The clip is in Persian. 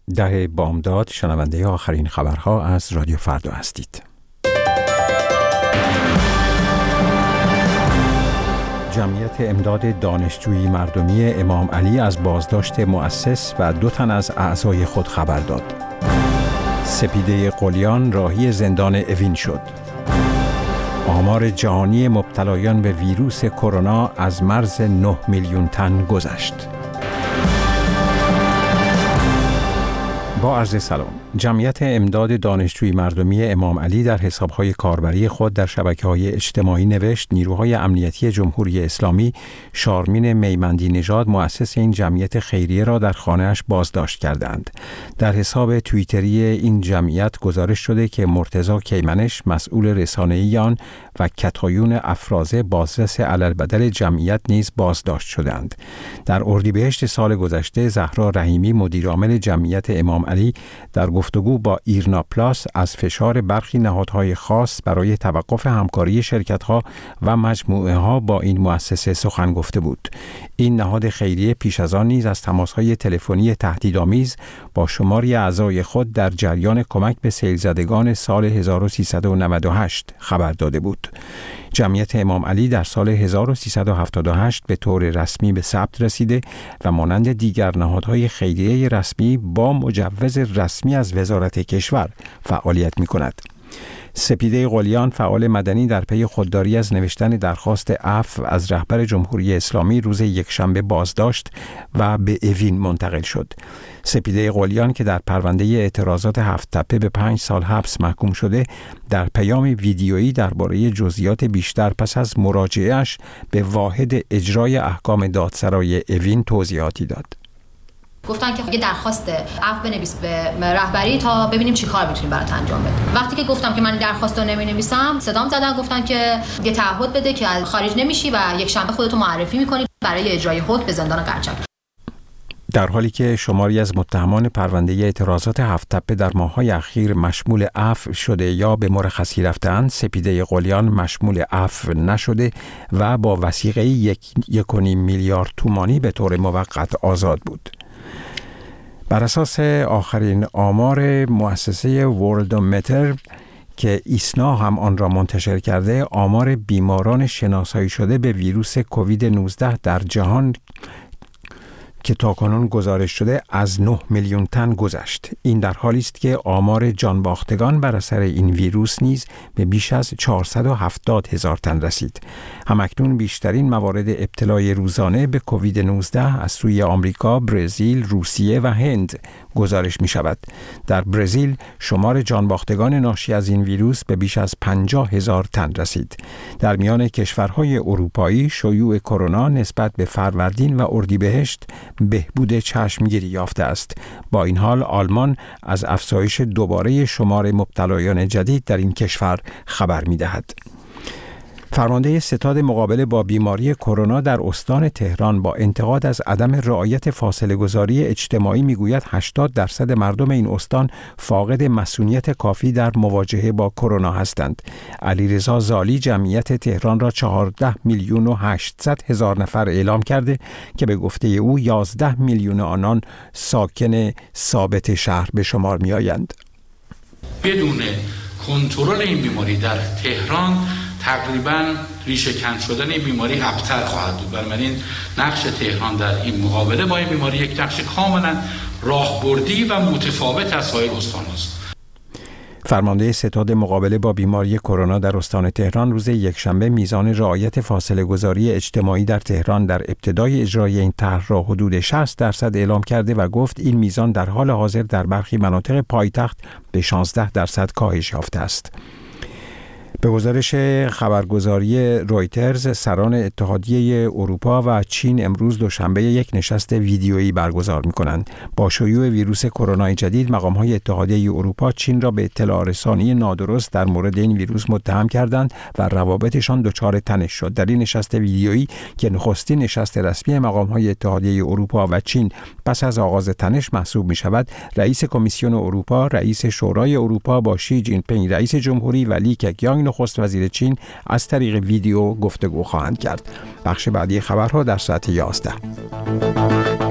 10 بامداد شنونده آخرین خبرها از رادیو فردا هستید. جمعیت امداد دانشجویی مردمی امام علی از بازداشت مؤسس و 2 تن از اعضای خود خبر داد. سپیده قلیان راهی زندان اوین شد. آمار جهانی مبتلایان به ویروس کرونا از مرز 9 میلیون تن گذشت. با عرض سلام. جمعیت امداد دانشجویی مردمی امام علی در حساب‌های کاربری خود در شبکه‌های اجتماعی نوشت نیروهای امنیتی جمهوری اسلامی شارمین میمندی نژاد مؤسس این جمعیت خیریه را در خانه‌اش بازداشت کردند. در حساب توییتری این جمعیت گزارش شده که مرتضی کیمنش مسئول رسانه‌ای آن و کتایون افرازه بازرس علالبدل جمعیت نیز بازداشت شدند. در اردیبهشت سال گذشته زهرا رحیمی مدیرعامل جمعیت امام علی در گفتگو با ایرنا پلاس از فشار برخی نهادهای خاص برای توقف همکاری شرکت‌ها و مجموعه‌ها با این مؤسسه سخن گفته بود. این نهاد خیریه پیش از آن نیز از تماس‌های تلفنی تهدیدآمیز با شماری اعضای خود در جریان کمک به سیل‌زدگان سال 1398 خبر داده بود. جمعیت امام علی در سال 1378 به طور رسمی به ثبت رسیده و مانند دیگر نهادهای خیریه رسمی با مجوز رسمی از وزارت کشور فعالیت می‌کند. سپیده قلیان فعال مدنی در پی خودداری از نوشتن درخواست عفو از رهبر جمهوری اسلامی روز یکشنبه بازداشت و به اوین منتقل شد. سپیده قلیان که در پرونده اعتراضات 7 تپه به 5 سال حبس محکوم شده در پیام ویدیویی درباره جزئیات بیشتر پس از مراجعه‌اش به واحد اجرای احکام دادسرای اوین توضیحاتی داد. گفتن که یه درخواست عفو بنویس به رهبری تا ببینیم چی کار میتونیم برات انجام بدیم. وقتی که گفتم که من درخواست رو نمی‌نویسم صدام زدن، گفتن که یه تعهد بده که خارج نمیشی و یک شنبه خودتو معرفی می‌کنی برای اجرای حکم به زندان قرچک. در حالی که شماری از متهمان پرونده اعتراضات 7 تپه در ماه‌های اخیر مشمول عفو شده یا به مرخصی رفته‌اند، سپیده قلیان مشمول عفو نشده و با وثیقه 1.5 میلیارد تومانی به طور موقت آزاد بود. بر اساس آخرین آمار مؤسسه ورلدومتر که ایسنا هم آن را منتشر کرده، آمار بیماران شناسایی شده به ویروس کووید 19 در جهان که تاکنون گزارش شده از 9 میلیون تن گذشت. این در حالی است که آمار جانباختگان بر اثر این ویروس نیز به بیش از 470,000 تن رسید. همکنون بیشترین موارد ابتلای روزانه به کووید 19 از سوی آمریکا، برزیل، روسیه و هند گزارش می شود. در برزیل شمار جانباختگان ناشی از این ویروس به بیش از 50,000 تن رسید. در میان کشورهای اروپایی شیوع کرونا نسبت به فروردین و اردیبهشت بهبود چشمگیری یافته است. با این حال آلمان از افزایش دوباره شمار مبتلایان جدید در این کشور خبر می دهد. فرمانده ستاد مقابله با بیماری کرونا در استان تهران با انتقاد از عدم رعایت فاصله گذاری اجتماعی میگوید 80% مردم این استان فاقد مسئولیت کافی در مواجهه با کرونا هستند. علیرضا زالی جمعیت تهران را 14,800,000 نفر اعلام کرده که به گفته او 11 میلیون آنان ساکن ثابت شهر به شمار می آیند. بدون کنترل این بیماری در تهران تقریباً ریشه کن شدن این بیماری ابتر خواهد بود. بنابراین نقش تهران در این مقابله با این بیماری یک نقش کاملاً راهبردی و متفاوت از سایر استان‌هاست. فرمانده ستاد مقابله با بیماری کرونا در استان تهران روز یکشنبه میزان رعایت فاصله گذاری اجتماعی در تهران در ابتدای اجرای این طرح را حدود 60% اعلام کرده و گفت این میزان در حال حاضر در برخی مناطق پایتخت به 16% کاهش یافته است. به گزارش خبرگزاری رویترز، سران اتحادیه اروپا و چین امروز دوشنبه یک نشست ویدیویی برگزار می‌کنند. با شیوع ویروس کرونا جدید، مقام‌های اتحادیه اروپا چین را به اطلاع رسانی نادرست در مورد این ویروس متهم کردند و روابطشان دچار تنش شد. در این نشست ویدیویی که نخستین نشست رسمی مقام‌های اتحادیه اروپا و چین پس از آغاز تنش محسوب می‌شود، رئیس کمیسیون اروپا، رئیس شورای اروپا با شی جین پینگ رئیس جمهوری و لی کیانگ نخست وزیر چین از طریق ویدیو گفتگو خواهند کرد. بخش بعدی خبرها در ساعت 11.